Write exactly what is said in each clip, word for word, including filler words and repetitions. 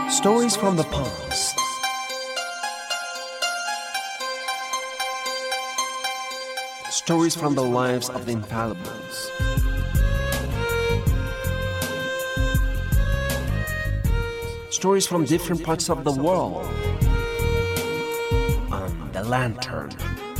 Stories from the past. Stories from the lives of the infallibles. Stories from different parts of the world. On the Lantern.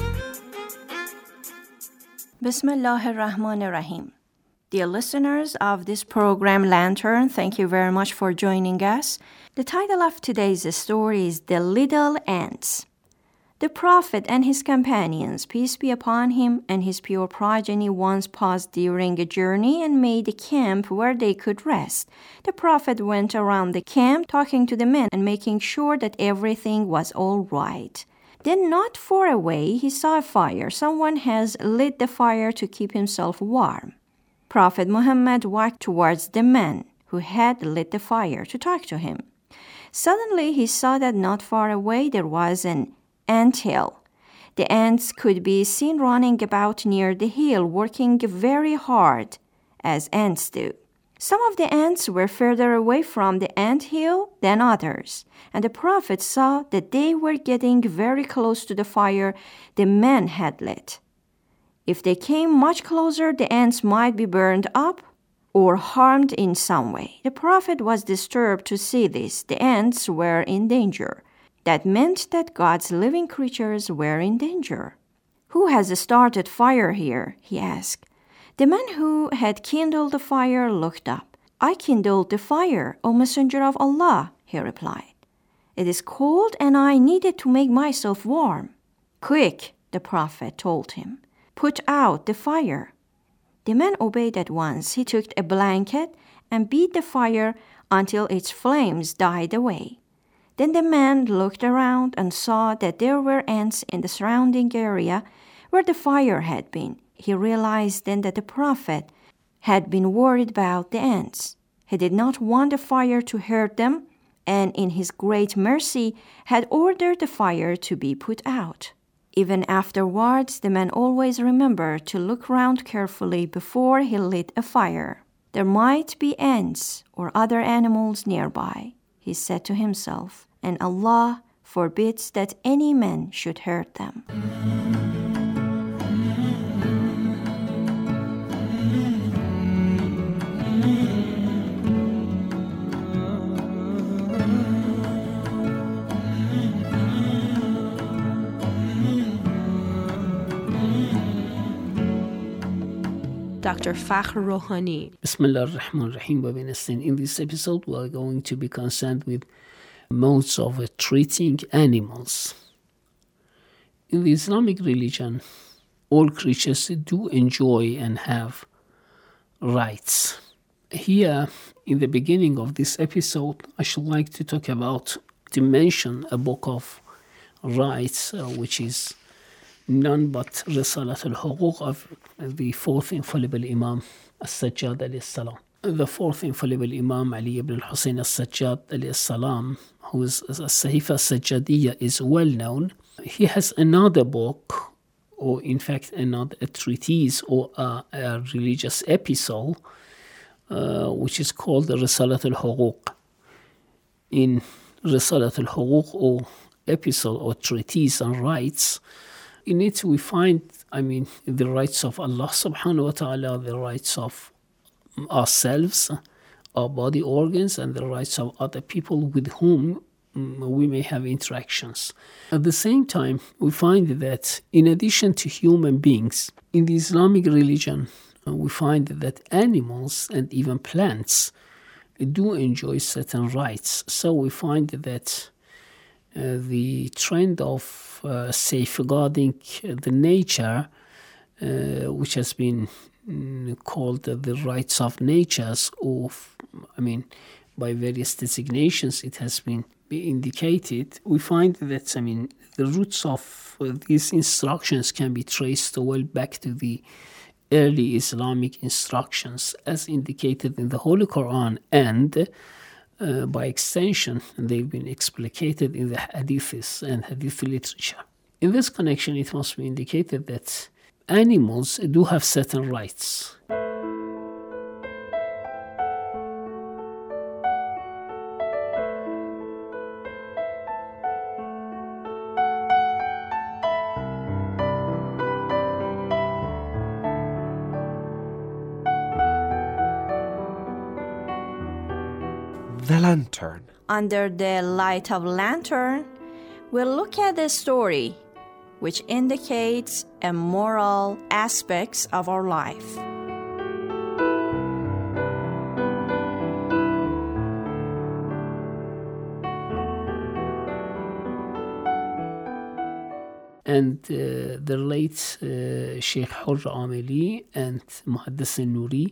Bismillah ar-Rahman ar-Rahim. Dear listeners of this program Lantern, thank you very much for joining us. The title of today's story is The Little Ants. The Prophet and his companions, peace be upon him, and his pure progeny once paused during a journey and made a camp where they could rest. The Prophet went around the camp talking to the men and making sure that everything was all right. Then not far away, he saw a fire. Someone has lit the fire to keep himself warm. Prophet Muhammad walked towards the man who had lit the fire to talk to him. Suddenly, he saw that not far away there was an ant hill. The ants could be seen running about near the hill, working very hard, as ants do. Some of the ants were further away from the ant hill than others, and the Prophet saw that they were getting very close to the fire the man had lit. If they came much closer, the ants might be burned up or harmed in some way. The Prophet was disturbed to see this. The ants were in danger. That meant that God's living creatures were in danger. "Who has started fire here?" he asked. The man who had kindled the fire looked up. "I kindled the fire, O Messenger of Allah," he replied. "It is cold and I needed to make myself warm." "Quick," the Prophet told him. "Put out the fire." The man obeyed at once. He took a blanket and beat the fire until its flames died away. Then the man looked around and saw that there were ants in the surrounding area where the fire had been. He realized then that the Prophet had been worried about the ants. He did not want the fire to hurt them, and in his great mercy had ordered the fire to be put out. Even afterwards, the man always remembered to look round carefully before he lit a fire. There might be ants or other animals nearby, he said to himself, and Allah forbids that any man should hurt them. Doctor Fakhr Rohani. Bismillah ar-Rahman ar-Rahim. In this episode, we are going to be concerned with modes of uh, treating animals. In the Islamic religion, all creatures do enjoy and have rights. Here, in the beginning of this episode, I should like to talk about, to mention a book of rights, uh, which is none but Risalat al-Huquq of the fourth infallible Imam As-Sajjad alayhi salam. The fourth infallible Imam Ali ibn al-Hussein As-Sajjad alayhi salam, who is As-Sahifa As-Sajjadiyya, is well known. He has another book, or in fact another a treatise or a, a religious epistle, uh, which is called the Risalat al-Huquq. In Risalat al-Huquq, or epistle or treatise on rights, in it we find, I mean, the rights of Allah subhanahu wa ta'ala, the rights of ourselves, our body organs, and the rights of other people with whom we may have interactions. At the same time, we find that in addition to human beings, in the Islamic religion, we find that animals and even plants do enjoy certain rights. So we find that uh, the trend of uh, safeguarding the nature, uh, which has been mm, called the rights of natures, or, I mean, by various designations it has been indicated, we find that, I mean, the roots of uh, these instructions can be traced well back to the early Islamic instructions as indicated in the Holy Quran, and uh, by extension they've been explicated in the hadiths and hadith literature. In this connection, it must be indicated that animals do have certain rights. the lantern. Under the light of lantern, we'll look at the story which indicates a moral aspects of our life. And uh, the late uh, Sheikh Hurr Amili and Muhaddis al-Nuri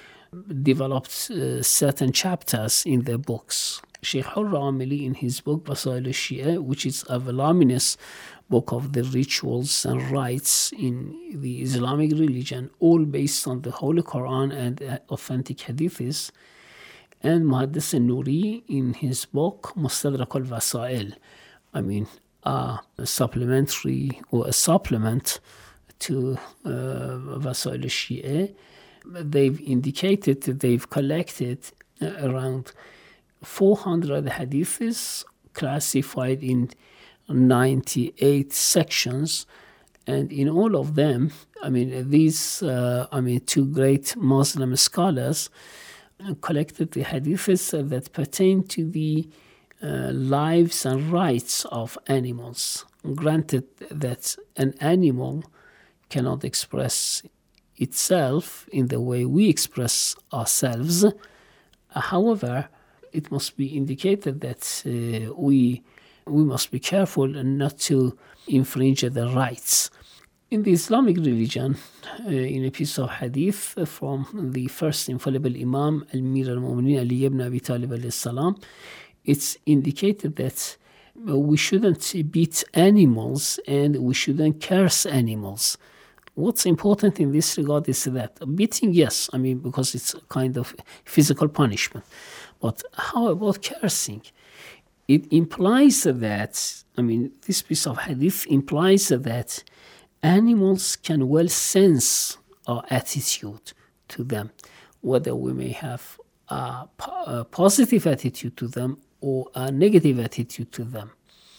developed uh, certain chapters in their books. Sheikh Hurr Amili, in his book Wasail al-Shia, which is a voluminous book of the rituals and rites in the Islamic religion, all based on the Holy Quran and uh, authentic hadiths, and Muhaddis al-Nuri in his book Mustadrak al-Wasail, I mean, a supplementary or a supplement to uh, Wasail al-Shia. They've indicated that they've collected uh, around four hundred hadiths classified in ninety-eight sections, and in all of them, I mean, these, uh, I mean, two great Muslim scholars collected the hadiths that pertain to the uh, lives and rights of animals. Granted that an animal cannot express itself in the way we express ourselves. However, it must be indicated that uh, we we must be careful not to infringe their rights. In the Islamic religion, uh, in a piece of hadith from the first infallible Imam Al-Mir al-Mu'minin Ali ibn Abi Talib alayhi salam, it's indicated that we shouldn't beat animals and we shouldn't curse animals. What's important in this regard is that beating, yes, I mean, because it's a kind of physical punishment. But how about cursing? It implies that, I mean, this piece of hadith implies that animals can well sense our attitude to them, whether we may have a, a positive attitude to them or a negative attitude to them.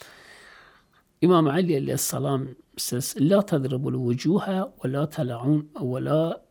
Imam Ali alayhi salam says, لا تضربوا الوجوه ولا تلعون ولا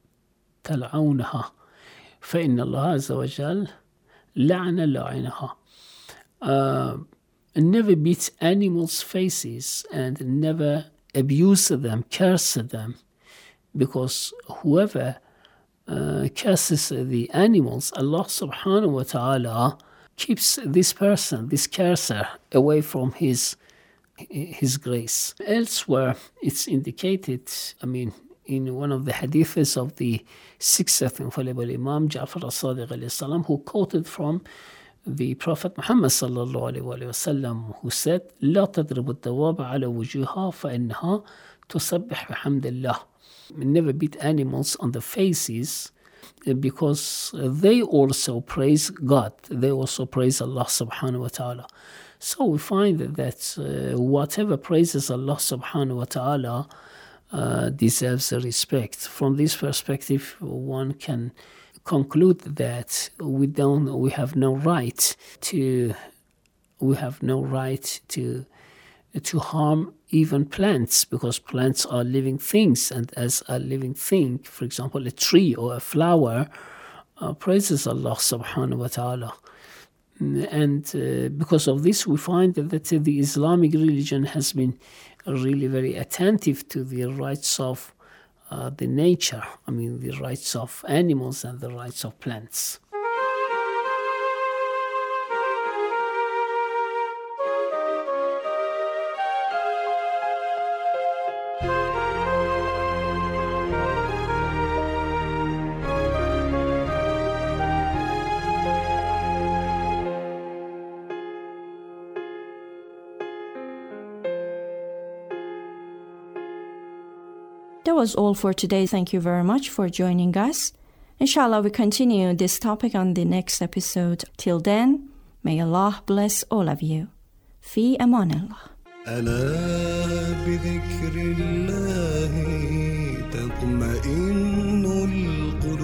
تلعونها فإن الله عز وجل لعن لاعنها. Uh, never beat animals' faces and never abuse them, curse them, because whoever uh, curses the animals, Allah subhanahu wa ta'ala keeps this person, this curser, away from his his grace. Elsewhere, it's indicated, I mean, in one of the hadiths of the sixth infallible Imam Ja'far as-Sadiq alayhi salam, who quoted from the Prophet Muhammad sallallahu alayhi wa sallam, who said, لا تضرب الدواب على وجوهها فإنها تسبح بحمد الله. Never beat animals on the faces because they also praise God. They also praise Allah subhanahu wa ta'ala. So we find that uh, whatever praises Allah subhanahu wa ta'ala uh, deserves respect. From this perspective, one can conclude that we don't, we have no right to, we have no right to, to harm even plants, because plants are living things, and as a living thing, for example, a tree or a flower uh, praises Allah subhanahu wa ta'ala. And uh, because of this, we find that the Islamic religion has been really very attentive to the rights of uh, the nature, I mean the rights of animals and the rights of plants. That was all for today. Thank you very much for joining us. Inshallah, we continue this topic on the next episode. Till then, may Allah bless all of you. Fi aman Allah. ألا بذكر الله تطمئن القلوب